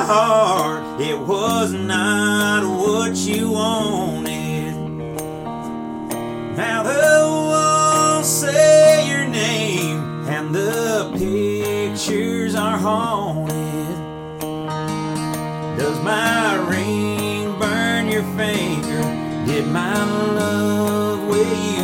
heart, it was not what you wanted. Now the walls say your name and the pictures are haunted. Does my ring burn your finger? Did my love weigh you